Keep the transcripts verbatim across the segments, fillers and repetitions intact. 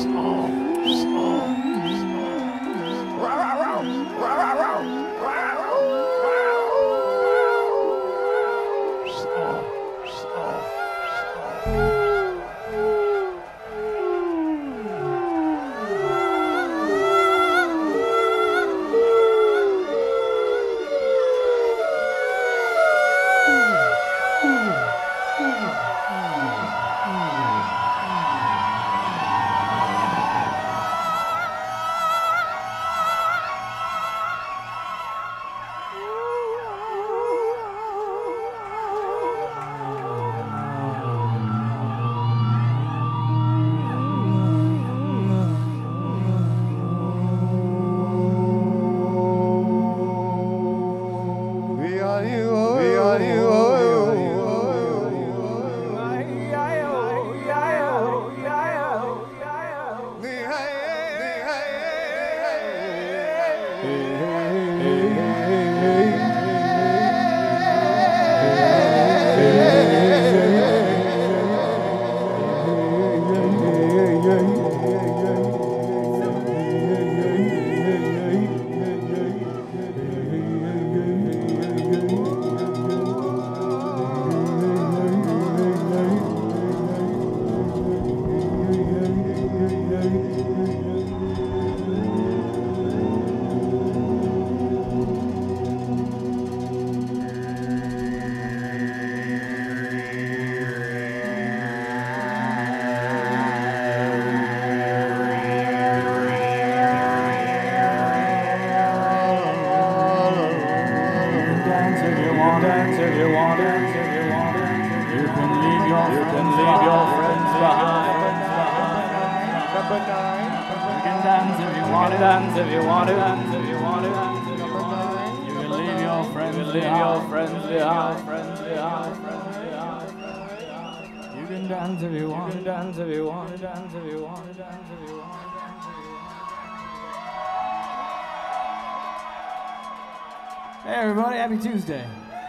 Hey everybody, happy Tuesday.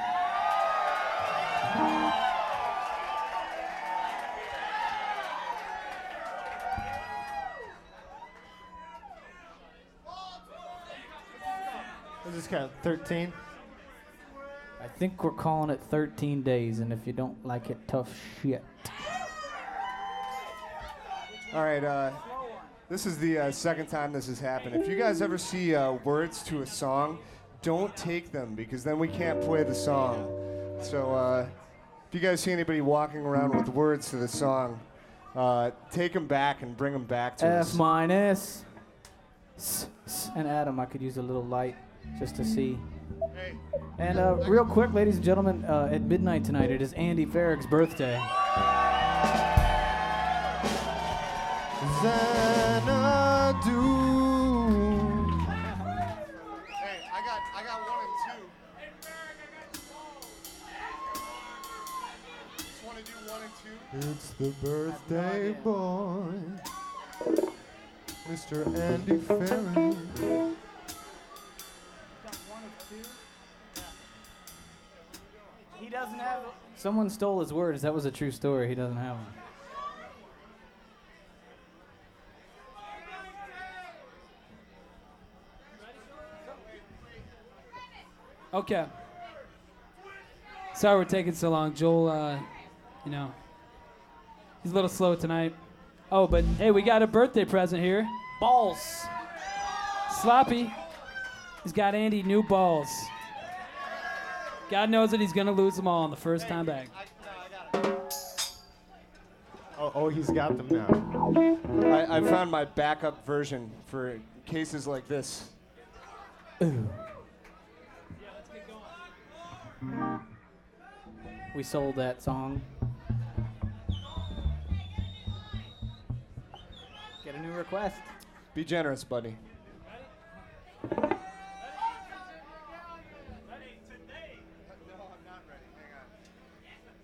This is kind of thirteen. I think we're calling it thirteen days, and if you don't like it, tough shit. All right, uh, this is the uh, second time this has happened. If you guys ever see uh, words to a song, don't take them, because then we can't play the song. So uh, if you guys see anybody walking around with words to the song, uh, take them back and bring them back to F us. F minus. S, s, and Adam, I could use a little light just to see. Hey. And uh, real quick, ladies and gentlemen, uh, at midnight tonight, it is Andy Farrick's birthday. Xanadu. Hey, I got, I got one and two. Just want to do one and two. It's the birthday boy, Mister Andy Farrick. He doesn't have. Someone stole his words. That was a true story. He doesn't have them. Okay. Sorry we're taking so long. Joel, uh, you know, he's a little slow tonight. Oh, but hey, we got a birthday present here. Balls. Sloppy. He's got Andy new balls. God knows that he's going to lose them all on the first time back. Oh, oh, he's got them now. I, I found my backup version for cases like this. Ooh. We sold that song. Get a new request. Be generous, buddy.